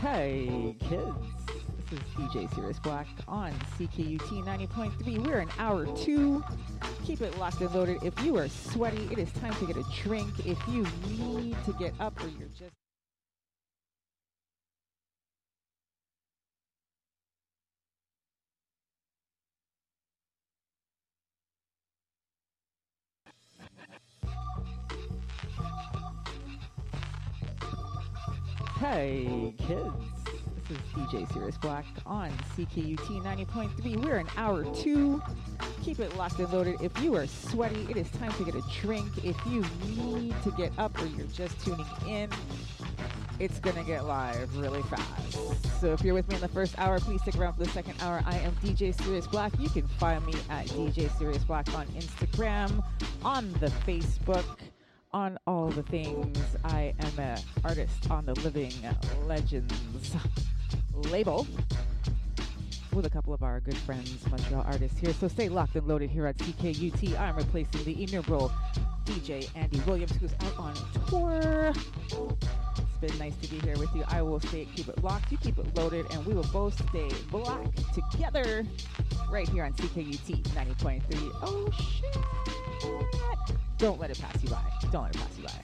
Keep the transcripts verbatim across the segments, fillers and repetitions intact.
Hey kids, this is D J Sirius Black on C K U T ninety point three. We're in hour two. Keep it locked and loaded. If you are sweaty, it is time to get a drink. If you need to get up or you're just Hey kids, this is D J Sirius Black on C K U T ninety point three. We're in hour two. Keep it locked and loaded. If you are sweaty, it is time to get a drink. If you need to get up or you're just tuning in, it's gonna get live really fast. So if you're with me in the first hour, please stick around for the second hour. I am D J Sirius Black. You can find me at D J Sirius Black on Instagram, on the Facebook, on all the things. I am an artist on the Living Legends label with a couple of our good friends, Montreal artists here. So stay locked and loaded here at C K U T. I'm replacing the innumerable D J Andy Williams, who's out on tour. It's been nice to be here with you. I will stay, keep it locked, you keep it loaded, and we will both stay black together right here on C K U T ninety point three. Oh, shit. Don't let it pass you by. Don't let it pass you by.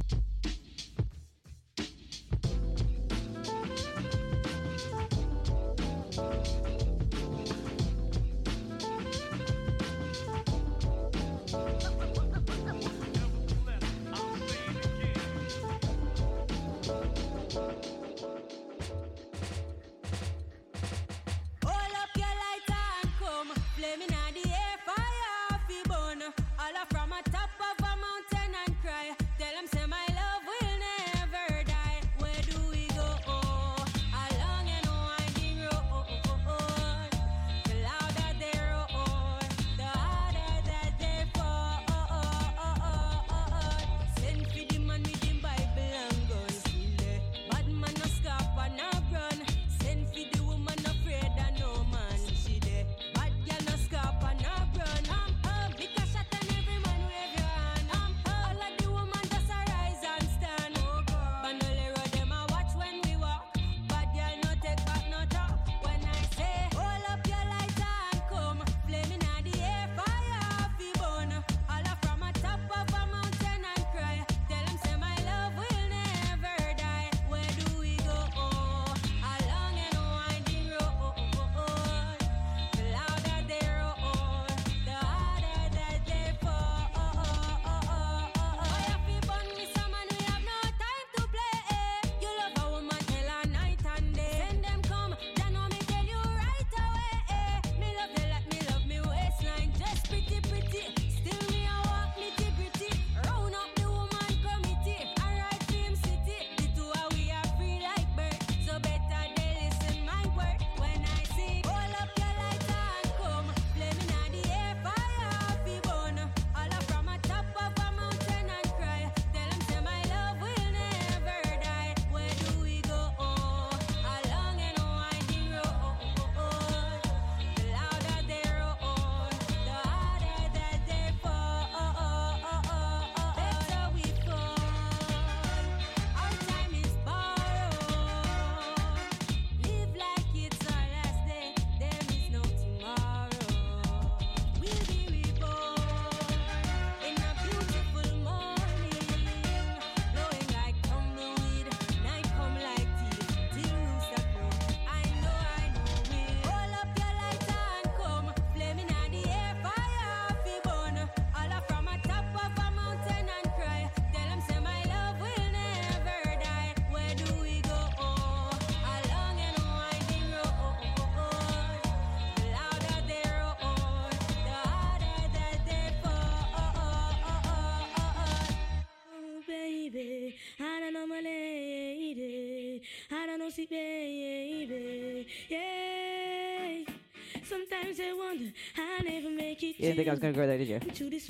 You didn't think I was going to go there, did you?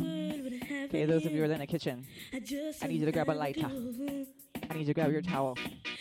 Okay, those of you who are in the kitchen, I need you to grab a lighter. I need you to grab your towel.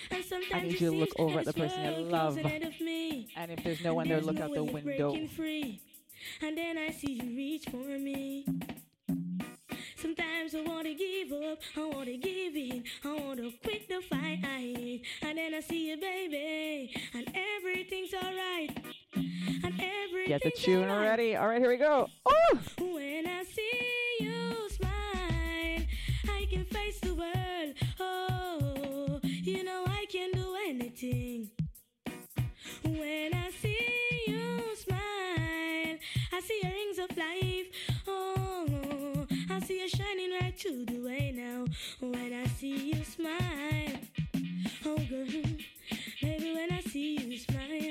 I need you to look over at the person you love. And if there's no one there, look out the window. And then I see you reach for me. Sometimes Sometimes I wanna give up, I wanna give in, I wanna quit the fight. And then I see you, baby, and everything's alright. And everything's Get the tune alright. ready. All right, here we go. Oh! When I see you smile, I can face the world. Oh, you know I can do anything. When I see you smile, I see your rings of life. Oh, I see you shining right through the way now. When I see you smile, oh girl, baby, when I see you smile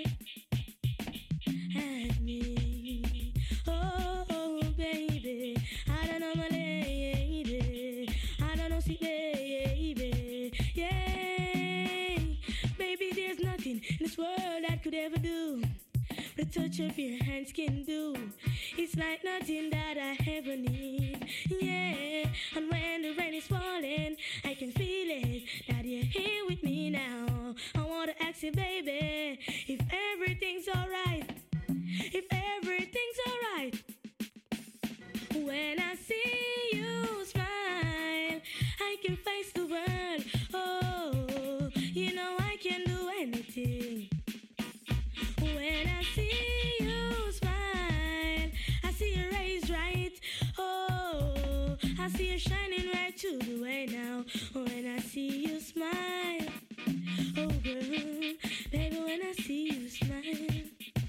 at me, oh, oh baby, I don't know my lady, I don't know see baby, yeah, baby, there's nothing in this world that could ever do the touch of your hands can do. It's like nothing that I ever need, yeah. And when the rain is falling, I can feel it, that you're here with me now. I wanna ask you, baby, if everything's alright, if everything's alright. When I see you smile, I can face the world. Oh, you know I can do anything. When I see you smile, I see your rays right. Oh, I see you shining right through the way now. When I see you smile, oh girl, baby, when I see you smile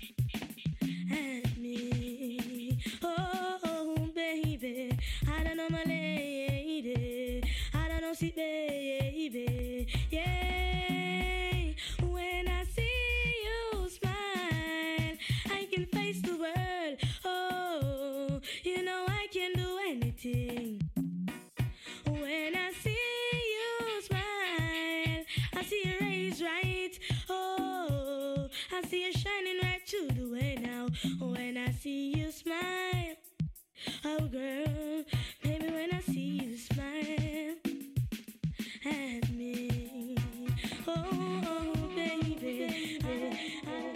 at me, oh, oh baby, I don't know my lady, I don't know see baby, yeah. When I see you smile, I can face the world. Oh, you know I can do anything. When I see you smile, I see your rays right. Oh, I see you shining right through the way now. When I see you smile, oh girl, baby, when I see you smile at me, oh, oh baby, I, I,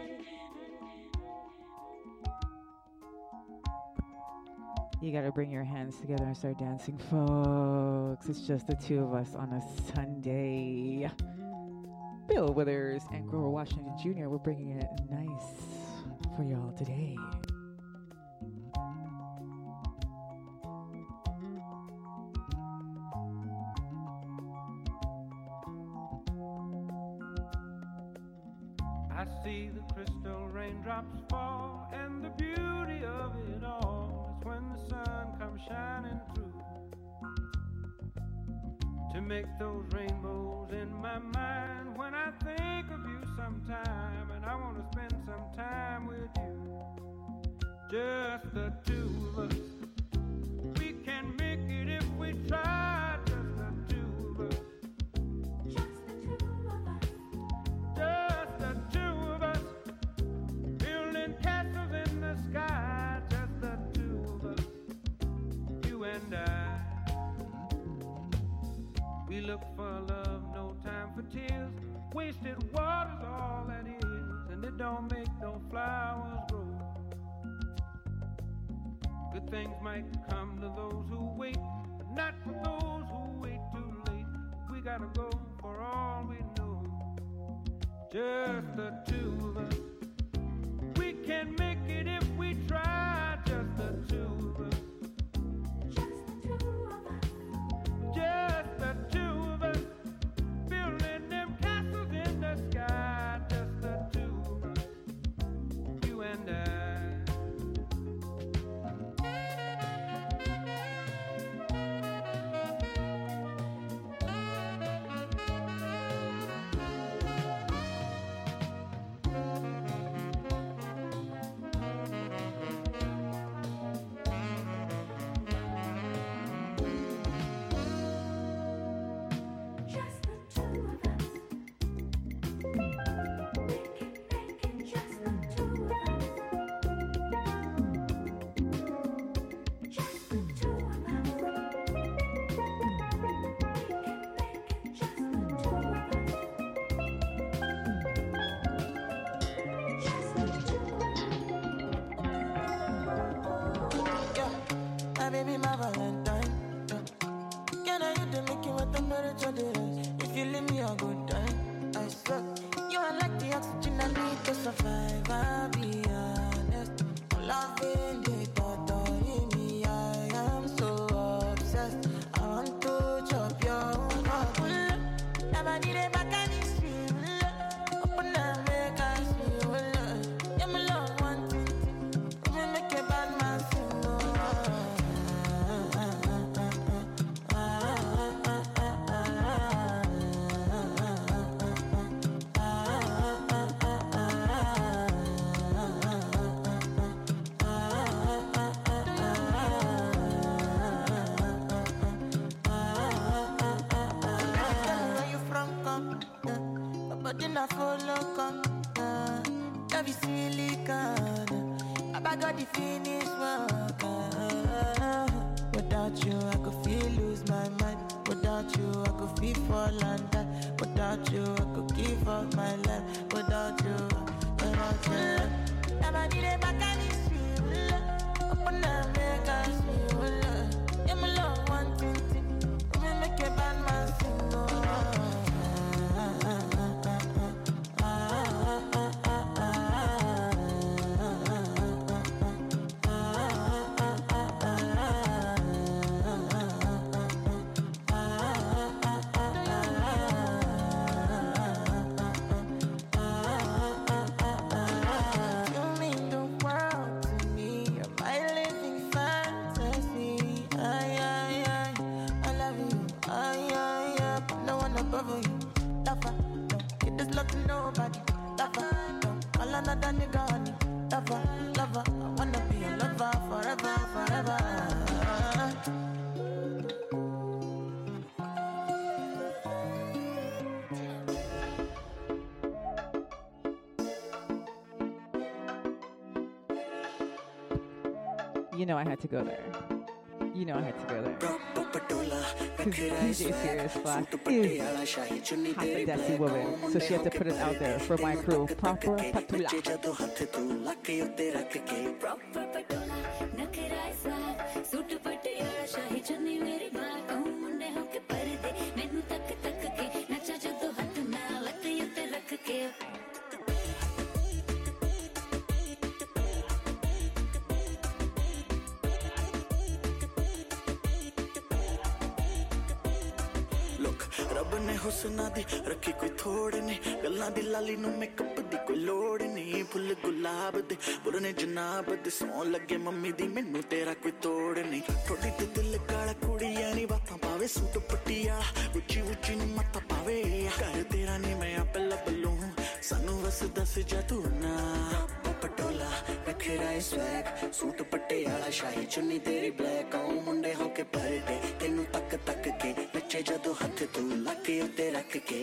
You got to bring your hands together and start dancing, folks. It's just the two of us on a Sunday. Bill Withers and Grover Washington Junior We're bringing it nice for y'all today. I see the crystal raindrops fall, and the beauty of it all is when the sun comes shining through to make those rainbows in my mind. When I think of you sometime, and I want to spend some time with you, just the two of us. We can make it if we try, just the two of us. Just the two of us. Just the two of us. Building castles in the sky, just the two of us. You and I. We look for love, no time for tears. Wasted water's all that is, and it don't make no flowers grow. Good things might come to those who wait, but not for those who wait too late. We gotta go for all we know. Just the two of us. We can make it if we try. Just the two of us. Just the two of us. Just the two of us. Building them castles in the sky. Just the two of us. You and I. giving me a good time. I swear, you are like the oxygen I need to survive. I'll be honest, I'm loving the thought of me. I am so obsessed. I want to chop your heart. Never need a back and it's real. Open up, make us feel. Yeah, my love, one thing. We make a bad man sing. I follow come, uh, love is silicon. I got the finish work. Uh, without you, I could feel lose my mind. Without you, I could feel fall and die. Without you, I could give up my life. Without you, without you, never need a back and it's real. Open up, make us feel. Yeah, my love, one thing, we make a bad man sing. Oh. Another nigga, honey, lover, lover. I wanna be a lover forever, forever. You know I had to go there. You know I had to go there. Because D J Serious Black is half a Desi woman, so she had to put it out there for my crew. Proper Patula. हुस्ना दी रखी कोई थोड़ ने गल्ला दी लाली नु makeup दी कोई लोड़ नहीं full गुलाब दे पुरने जनाब दे सौ लगे मम्मी दी मैनू तेरा कोई तोड़ नहीं थोड़ी ते दिल काला कुड़िया नी बातां पावे सूट पट्टिया उची उची नु मत्ता पावे कर तेरा नी मैं आप लब लूं सानू बस दस जा तू ना पटोला रखेरा स्वैग सूट पट्टियाला शाही चुन्नी तेरी ब्लैक आऊं मुंडे होके परडे तेनू तक तक के नचे जदों हथ तू लके उत्ते रख के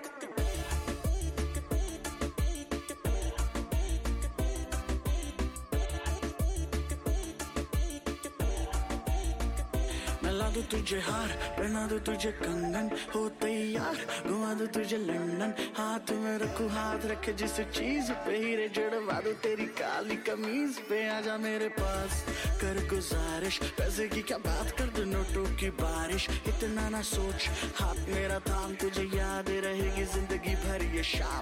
दूं तुझे हार पहना दूं तुझे कंगन हो तैयार घुमा दूं तुझे लंदन हाथ में रखूं हाथ रखे जिस चीज पे हीरे जड़वा दूं तेरी काली कमीज पे आजा मेरे पास कर गुजारिश पैसे की क्या बात कर दूं नोटों की बारिश इतना ना सोच हाथ मेरा थाम तुझे याद रहेगी जिंदगी भर ये शाम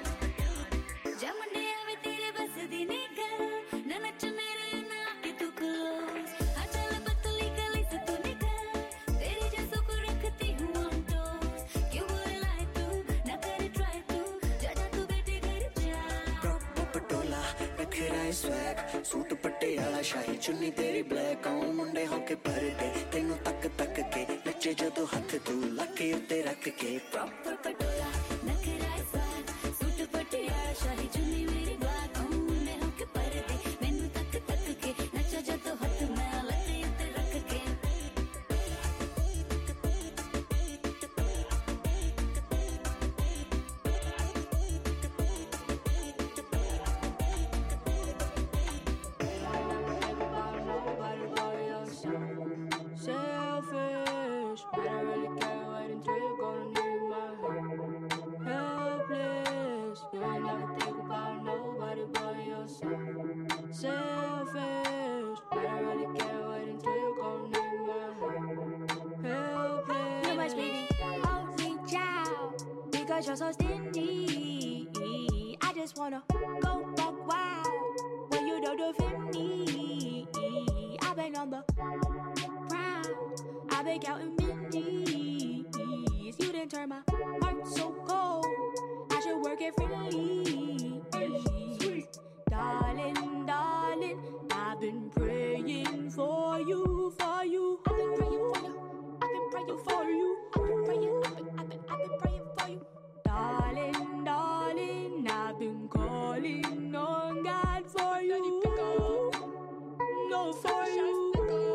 सूट पट्टियाला शाही चुन्नी तेरी ब्लैक आऊं मुंडे होके परदे तेनू तक तक के नचे जदों हथ तू लके उत्ते रख के प्रॉपर पटोला नखरा स्वाद सूट पट्टियाला शाही चुन्नी मेरी ब्लैक आऊं मुंडे होके परदे तेनू तक तक के नचे जदों हथ मैं लके उत्ते रख के Selfish, I don't really care what until you're gonna need my help. Helpless. because you're so stingy. I just wanna go buck wild when you don't defend me. I've been on the prowl, I've been counting minties. You didn't turn my heart so cold, I should work it freely. Darling, darling, I've been praying for you, for you. I've been praying for you. I've been praying for you. I've been praying, I've been, I've been, I've been praying for you. Darling, darling, I've been calling on God for you. No, for you.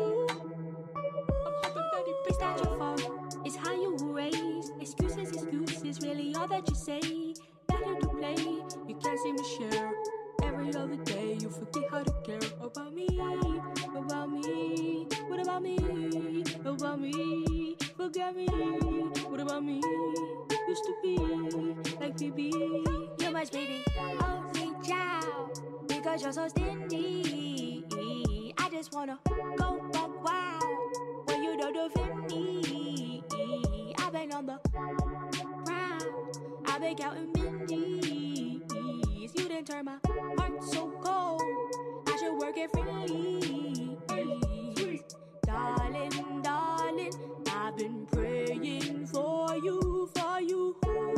It's not your fault, it's how you were raised. Excuses, excuses, really all that you say. Better to play, you can't seem to share. Every other day you forget how to care about me, about me. What about me, about me? Forget me, what about me? Used to be like B B. You must be the only child because you're so stingy. I just wanna go buck wild when you don't defend me. I've been on the prowl, I've been counting minties. You didn't turn my heart so cold, I should work it freely. Darling, darling, I've been praying for you, for you,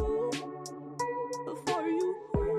for you.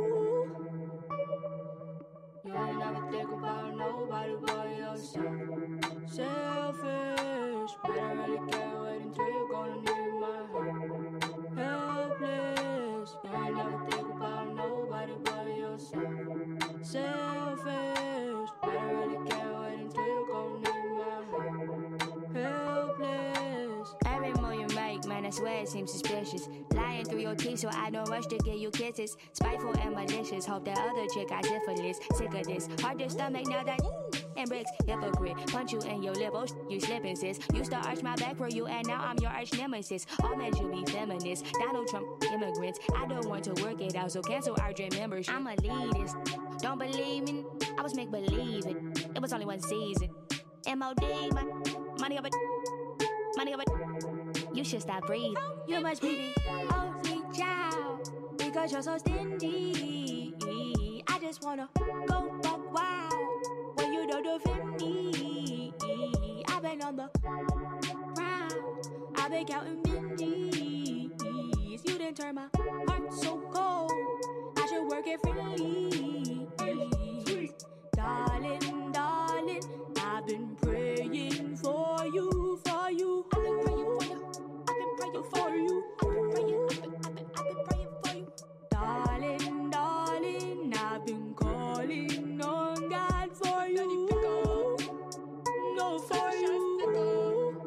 You ain't never think about nobody but yourself. Selfish, but I really can't wait until you're gonna need my help. Helpless, you ain't never think about nobody but yourself. Selfish, but I really can't wait until you're gonna need my help. Helpless. Every move you make, man, I swear it seems suspicious. Lying through your teeth so I don't rush to give you kisses. Spiteful and malicious, hope that other chick got syphilis. Sick of this, hard to stomach now that and bricks, hypocrite. Punch you in your lip, oh sh- you slippin' sis. Used to arch my back for you and now I'm your arch nemesis. All men should be feminists, Donald Trump immigrants. I don't want to work it out, so cancel our dream membership. I'm a elitist, don't believe me, I was make believe it. It was only one season. M O D, my money over, money over. You should stop breathing. You must be the only child because you're so stingy. I just wanna go buck wild when you don't defend me. I've been on the prowl, I've been counting minties. You didn't turn my heart so cold, I should work it freely. Darling, darling, I've been praying for you, for you. I've been praying for you. I've been praying for you. I've been praying, I've been, I've been, I've been praying for you. Darling, darling, I've been calling on God for you. No, for you.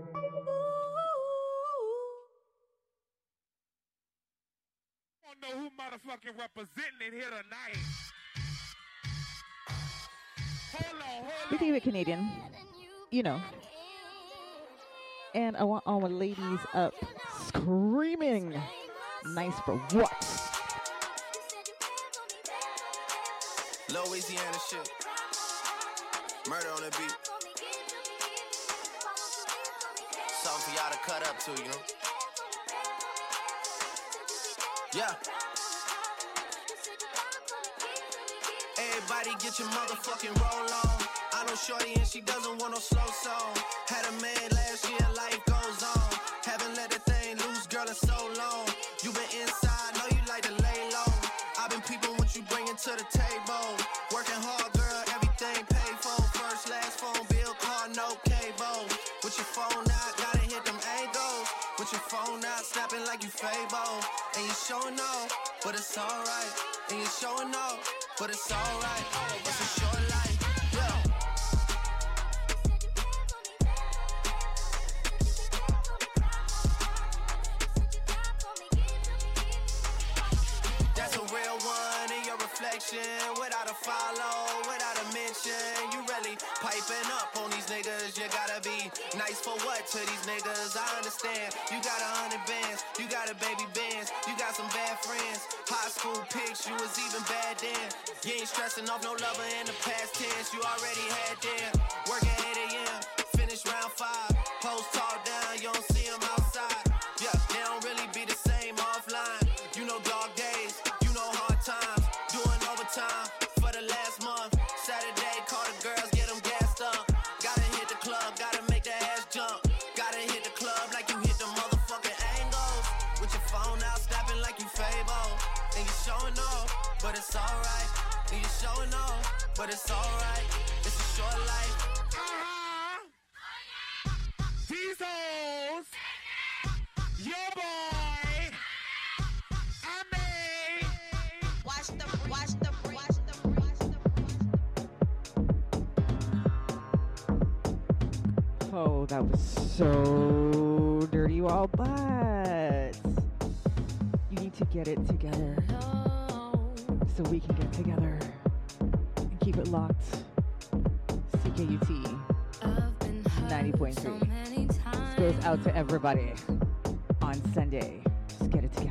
I don't know who motherfucking representing it here tonight. Hold on, hold We on. keep it Canadian, you know. And I want all the ladies up screaming. Nice for what? Louisiana shit. Murder on the beat. Something for y'all to cut up to, you know? Yeah. Everybody get your motherfucking roll on. I know shorty and she doesn't want no slow song. Had a man last year, life goes on. Haven't let the thing loose, girl, in so long. You been inside, know you like to lay low. I've been peeping what you bringing to the table. Working hard, girl, everything paid for. First, last phone bill, car, no cable. With your phone out, gotta hit them angles. With your phone out, snapping like you Fable. And you showing off, but it's alright. And you showing off, but it's alright. It's a short life, yeah. That's a real one in your reflection. Without a follow, without a mention. You really piping up on these niggas. You gotta be nice for what to these niggas? I understand. You got a hundred bands, you got a baby bands, you got some bad friends. High school pics, you was even bad then. You ain't stressing off no lover in the past tense. You already had them. Work at eight a.m., finish round five. Post talk down, you don't see them outside. Yeah, they don't really be the same offline. showing off, but it's alright. And you showing off, but it's alright. It's a short life. Uh-huh. These hoes. Your boy. I mean. Watch the, watch the, watch the, watch the. Oh, that was so dirty, all, but you need to get it together so we can get together and keep it locked. C K U T ninety point three. This goes out to everybody on Sunday. Just get it together.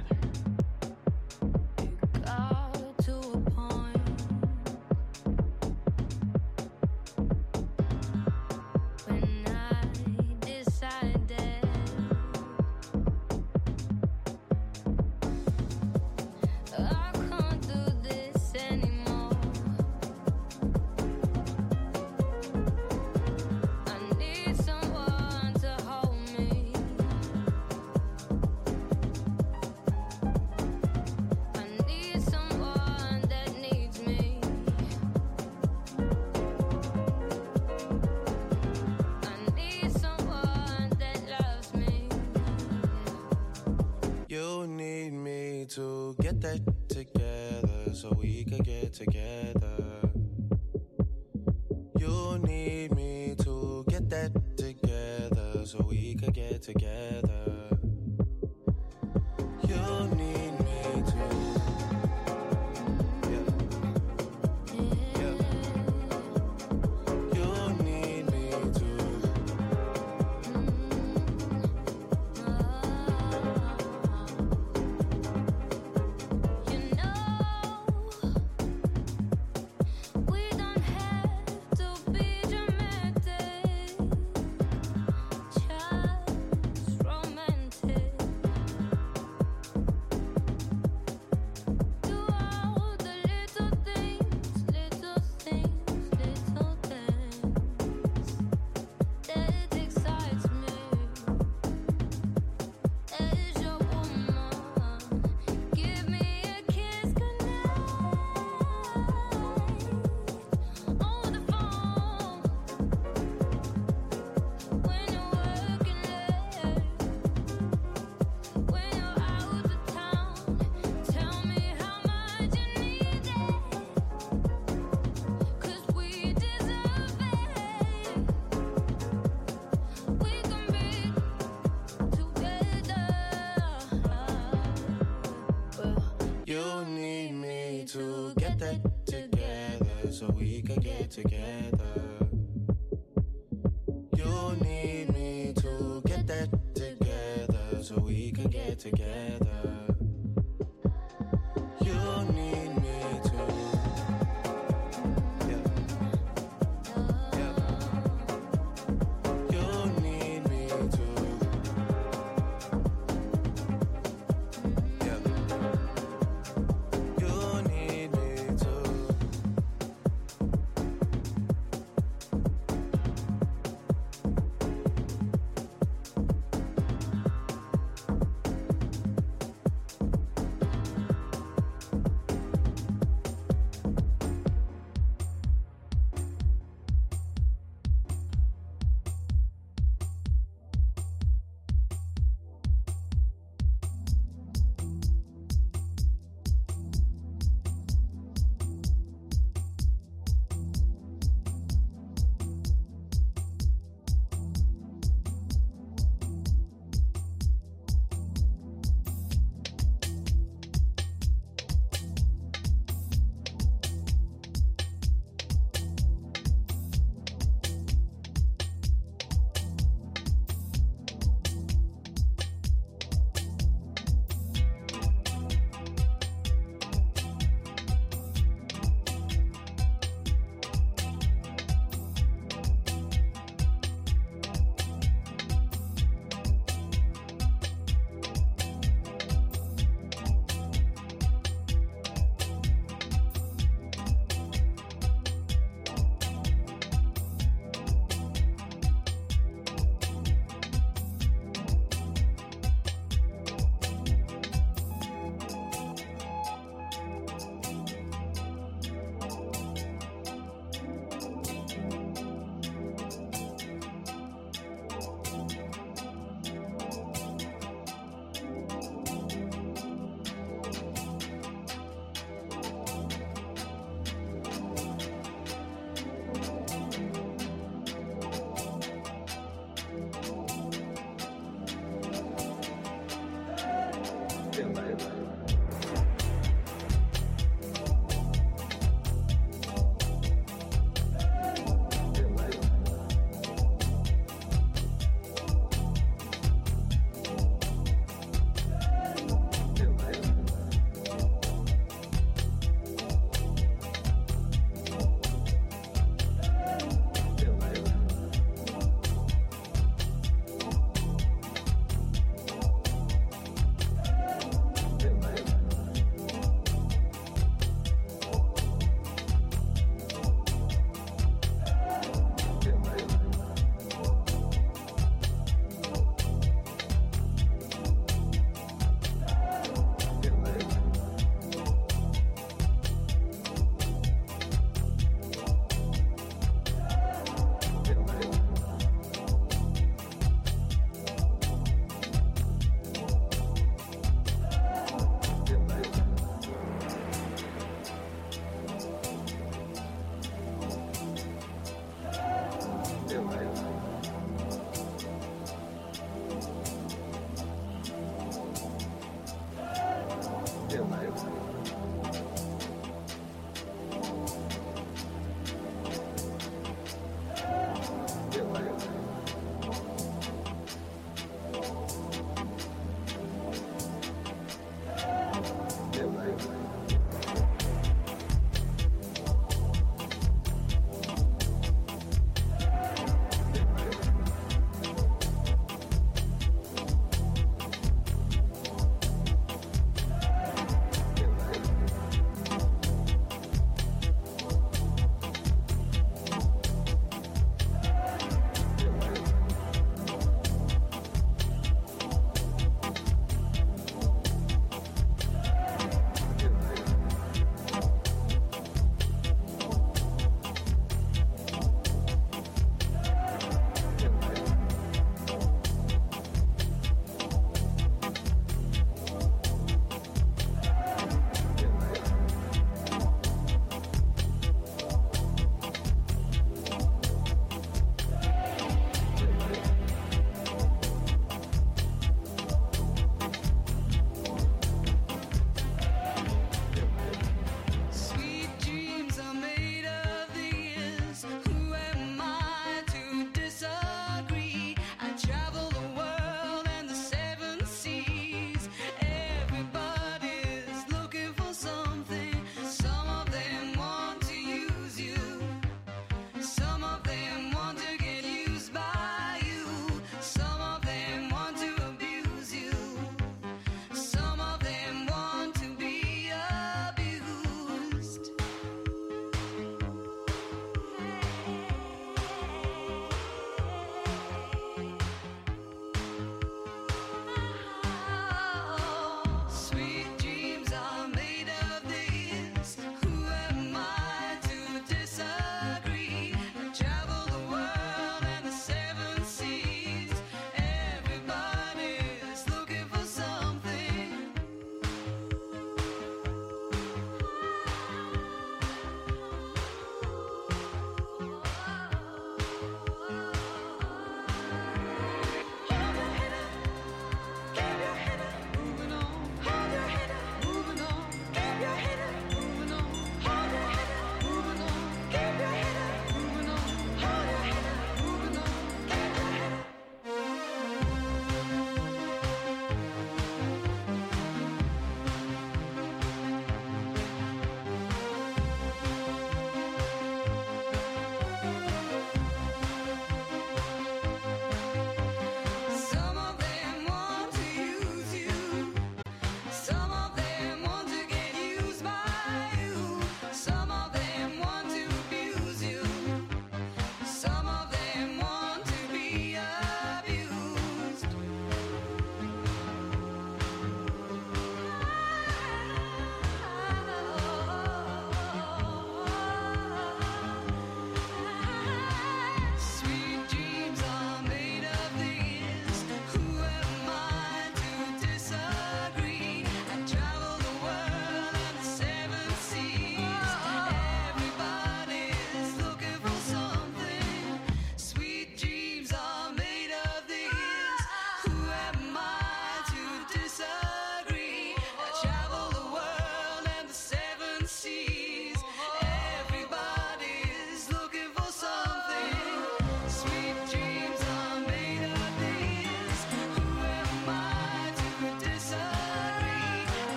You need me to get that together so we can get together. You need me to get that together so we can get together. You need me to. Yeah. Yeah. You need me to. You need me to get that together so we can get together. You need me to get that together so we can get together. You need me to. Yeah. Yeah. You need me to. Yeah. You need me to.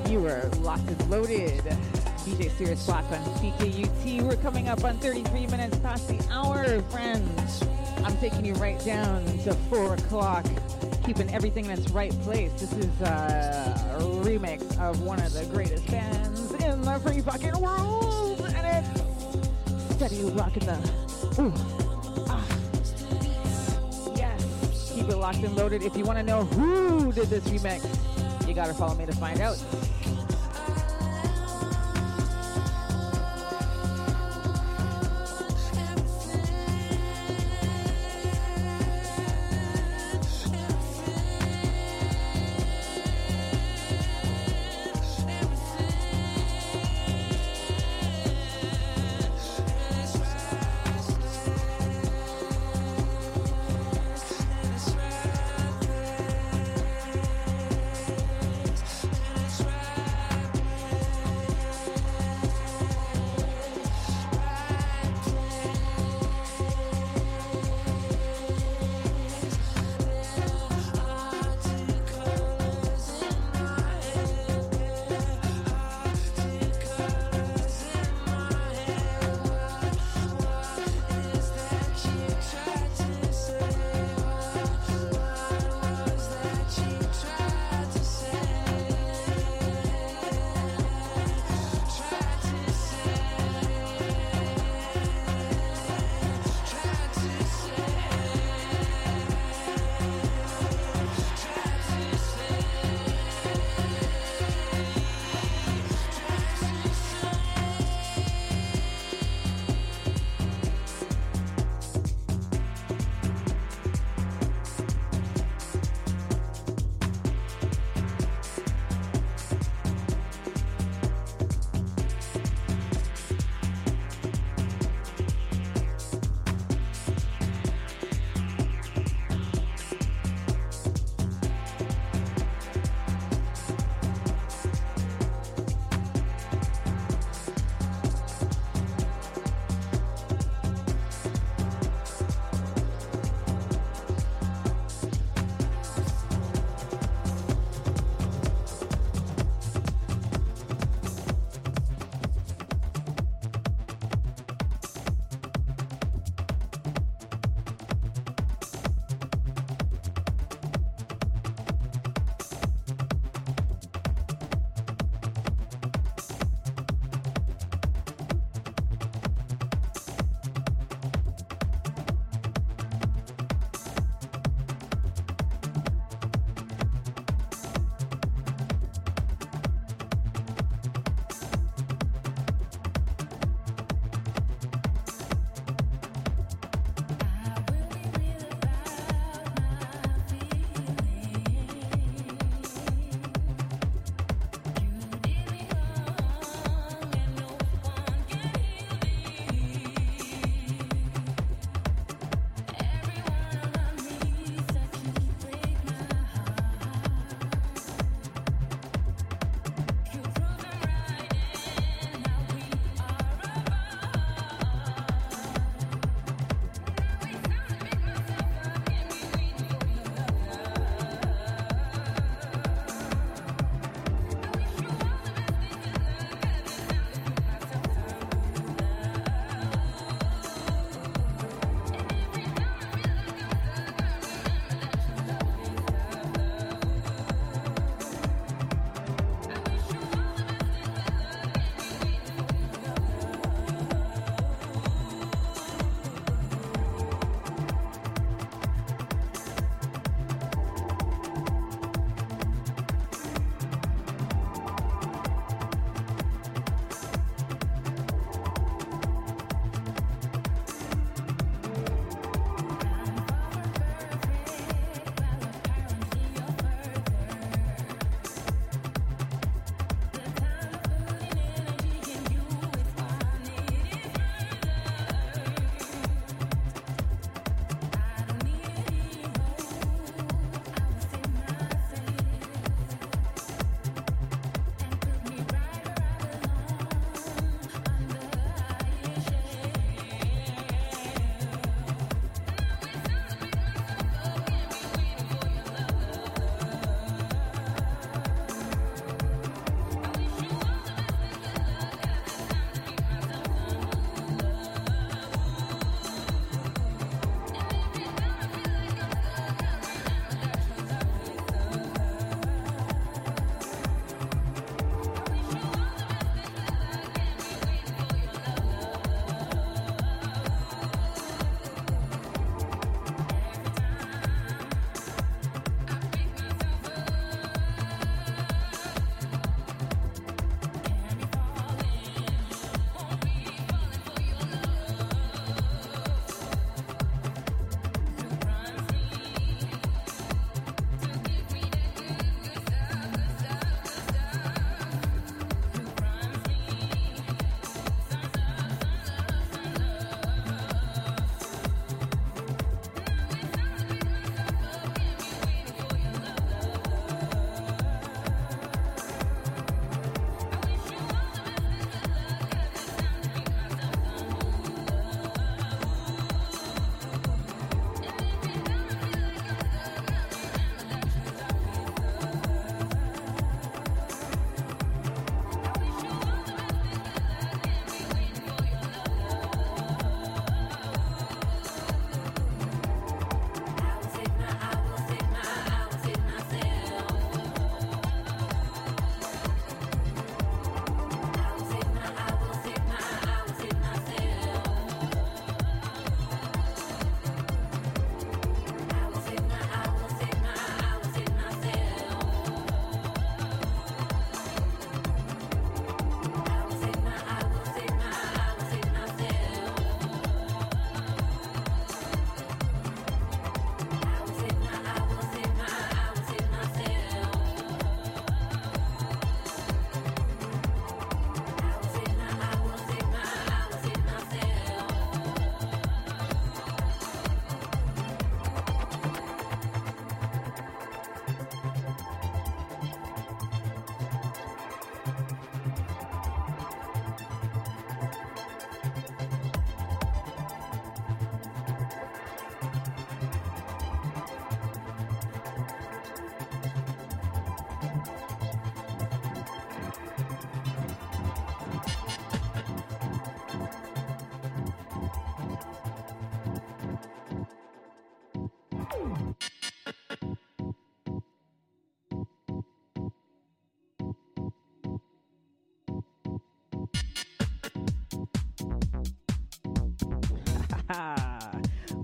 You are locked and loaded. D J Sirius Black on C K U T. We're coming up on thirty-three minutes past the hour, friends. I'm taking you right down to four o'clock, keeping everything in its right place. This is uh, a remix of one of the greatest bands in the free fucking world, and it's Steady Rockin' the... Ooh. Ah. Yes. Keep it locked and loaded. If you want to know who did this remix, you gotta follow me to find out.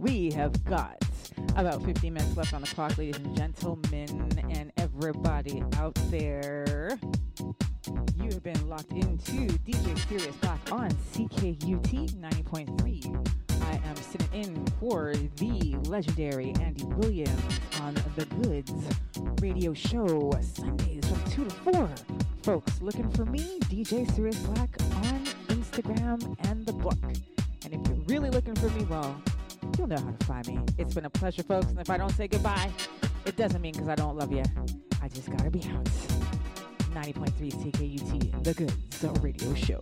We have got about fifteen minutes left on the clock, ladies and gentlemen, and everybody out there. You have been locked into D J Sirius Black on C K U T ninety point three. I am sitting in for the legendary Andy Williams on The Goods radio show, Sundays from two to four. Folks, looking for me, D J Sirius Black on Instagram and the book. And if you're really looking for me, well, you'll know how to find me. It's been a pleasure, folks. And if I don't say goodbye, it doesn't mean because I don't love you. I just gotta be out. ninety point three C K U T, The Goods radio show.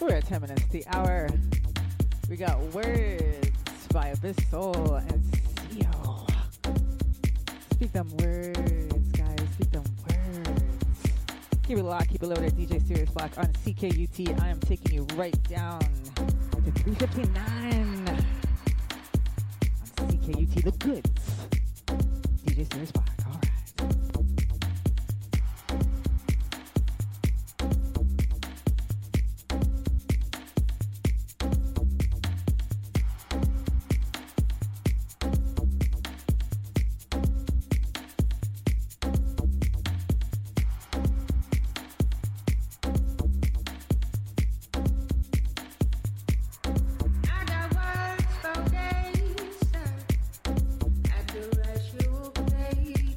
We're at ten minutes to the hour. We got Words by Abyssal and Seal. Speak them words, guys. Speak them words. Keep it locked, keep it loaded. D J Sirius Black on C K U T. I am taking you right down to three fifty-nine on C K U T. The goods. D J Sirius Black. All right. I got words for days, sir. At the rush you pay.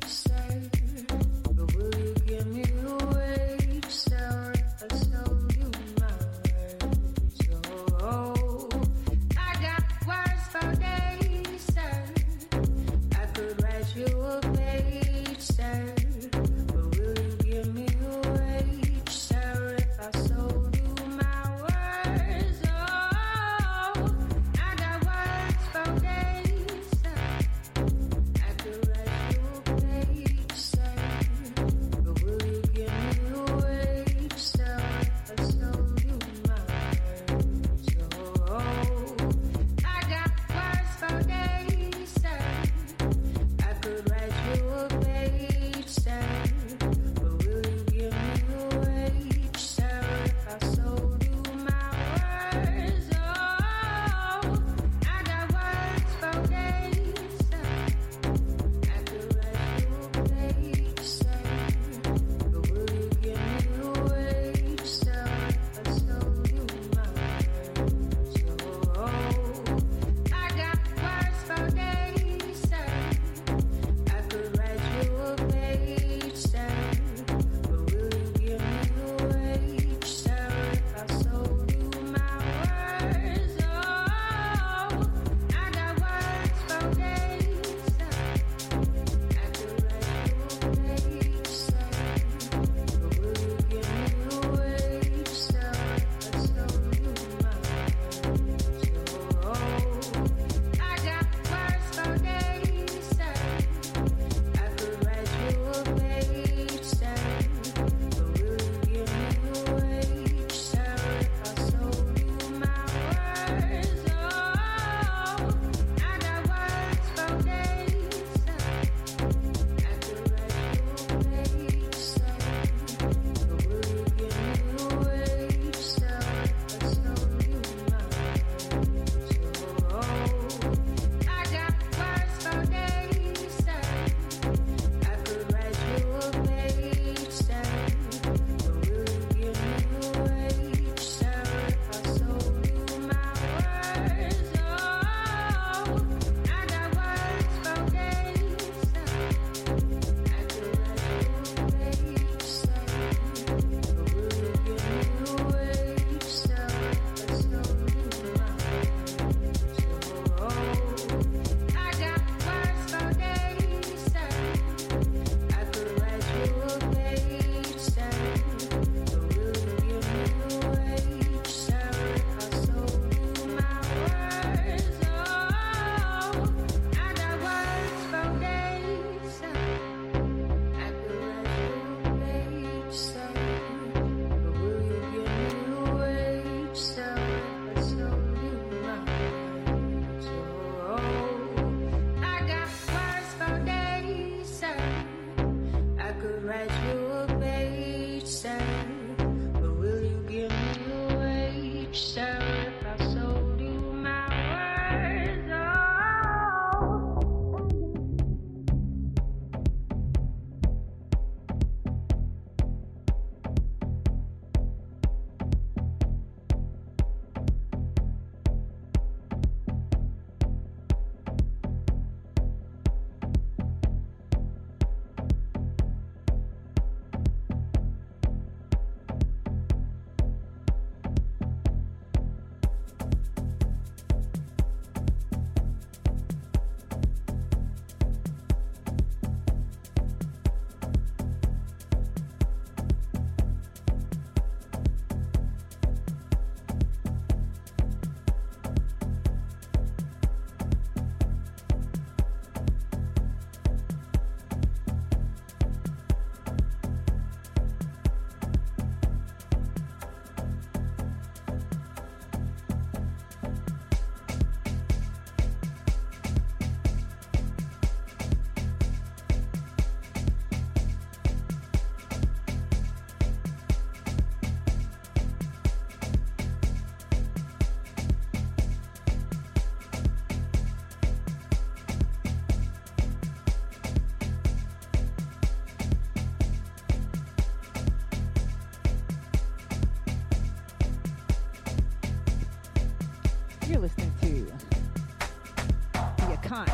You're listening to The Icon,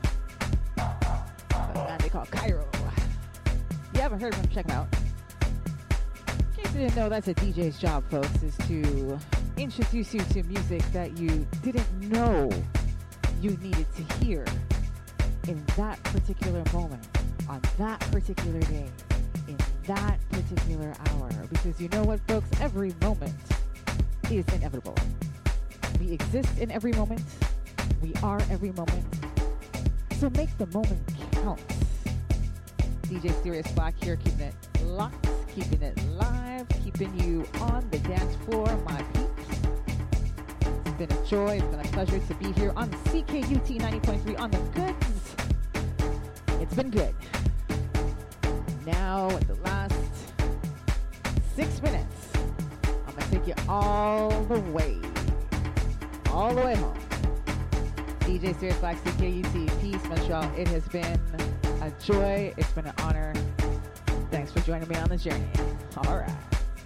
a man they call Cairo. If you haven't heard of him, check him out. In case you didn't know, that's a D J's job, folks, is to introduce you to music that you didn't know you needed to hear in that particular moment, on that particular day, in that particular hour. Because you know what, folks? Every moment is inevitable. We exist in every moment. We are every moment. So make the moment count. D J Sirius Black here, keeping it locked, keeping it live, keeping you on the dance floor, my peeps. It's been a joy, it's been a pleasure to be here on C K U T ninety point three on the goods. It's been good. Now, at the last six minutes, I'm going to take you all the way, all the way home. D J Sirius Black, C K U T, Peace, Montreal. It has been a joy. It's been an honor. Thanks for joining me on the journey. All right.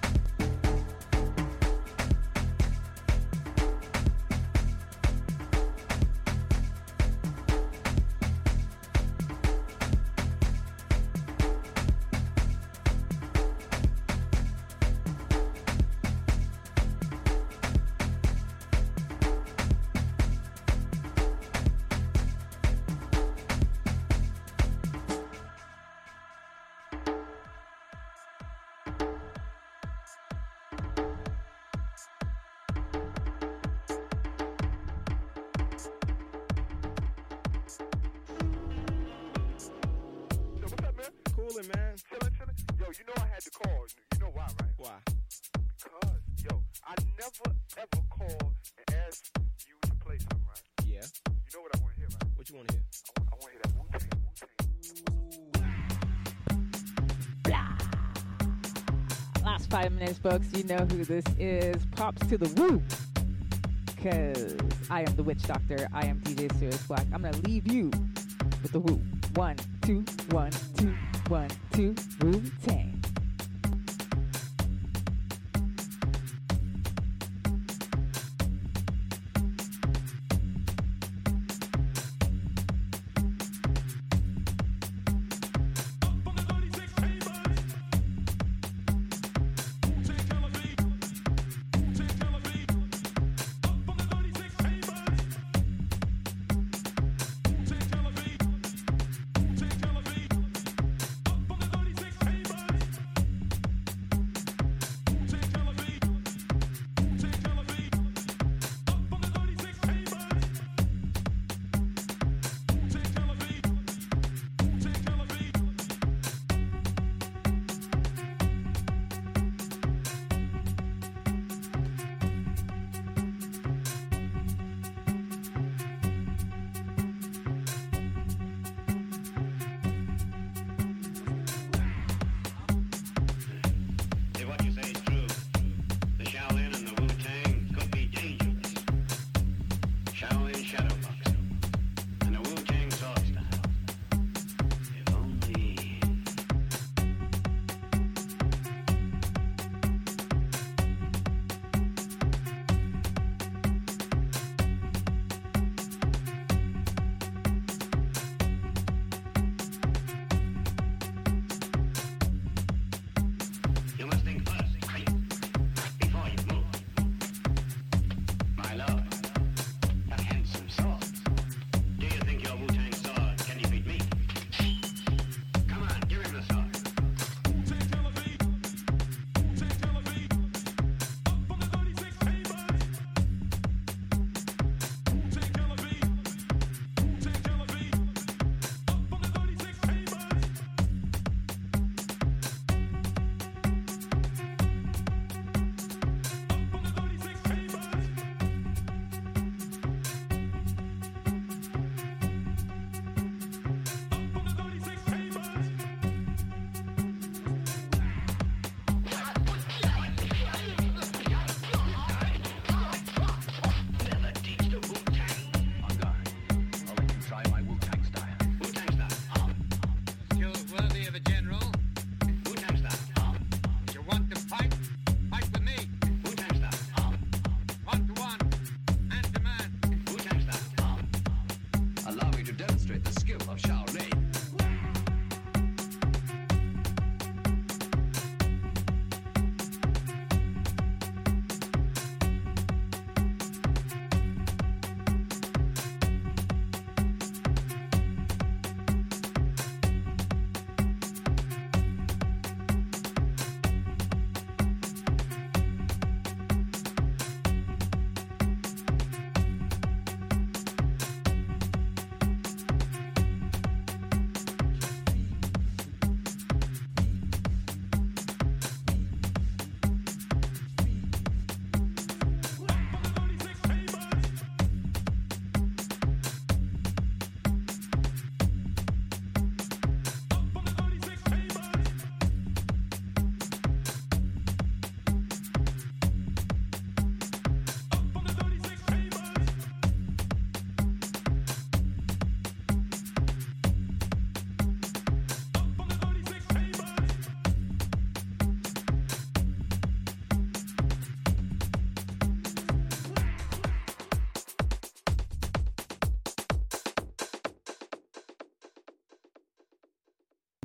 Man. Chillin', chillin'. Yo, you know I had to call. You know why, right? Why? Because, yo, I never ever call and ask you to play something, right? Yeah. You know what I want to hear, right? What you want to hear? I want to hear that Wu-Tang, Wu-Tang. Last five minutes, folks. You know who this is. Props to the Woo. Because I am the witch doctor. I am D J Sirius Black. I'm going to leave you with the Woo. One, two, one, two. One, two, Wu-Tang.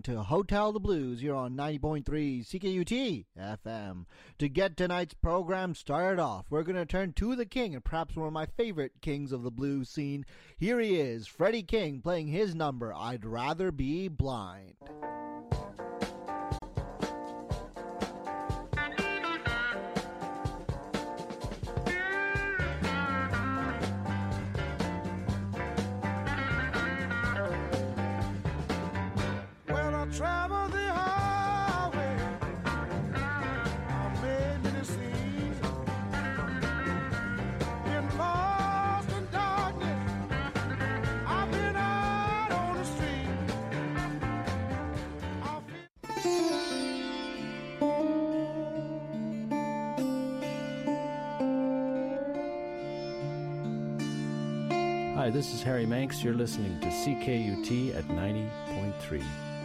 to Hotel the Blues here on ninety point three C K U T F M. To get tonight's program started off, we're going to turn to the king and perhaps one of my favorite kings of the blues scene. Here he is, Freddie King, playing his number, I'd Rather Be Blind. Travel the highway, I made many scenes, been lost in darkness, I've been out on the street. Hi, this is Harry Manx. You're listening to C K U T at ninety point three.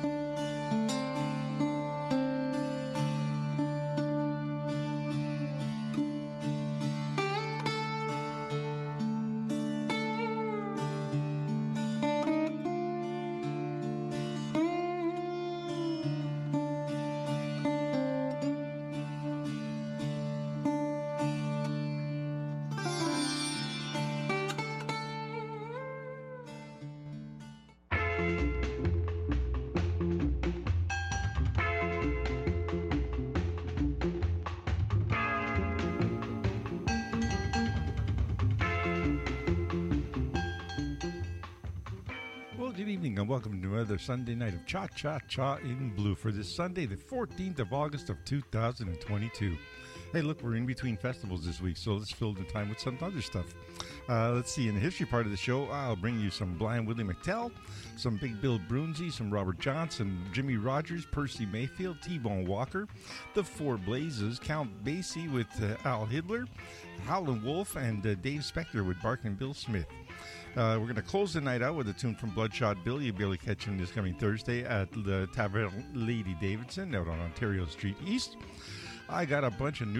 Welcome to another Sunday night of Cha Cha Cha in Blue for this Sunday, the fourteenth of August of two thousand twenty-two. Hey, look, we're in between festivals this week, so let's fill the time with some other stuff. Uh, let's see, in the history part of the show, I'll bring you some Blind Willie McTell, some Big Bill Broonzy, some Robert Johnson, Jimmy Rogers, Percy Mayfield, T-Bone Walker, the Four Blazes, Count Basie with uh, Al Hidler, Howlin' Wolf, and uh, Dave Spector with Barkin' Bill Smith. Uh, we're going to close the night out with a tune from Bloodshot Bill. You'll be able to catch him this coming Thursday at the Tavern Lady Davidson out on Ontario Street East. I got a bunch of new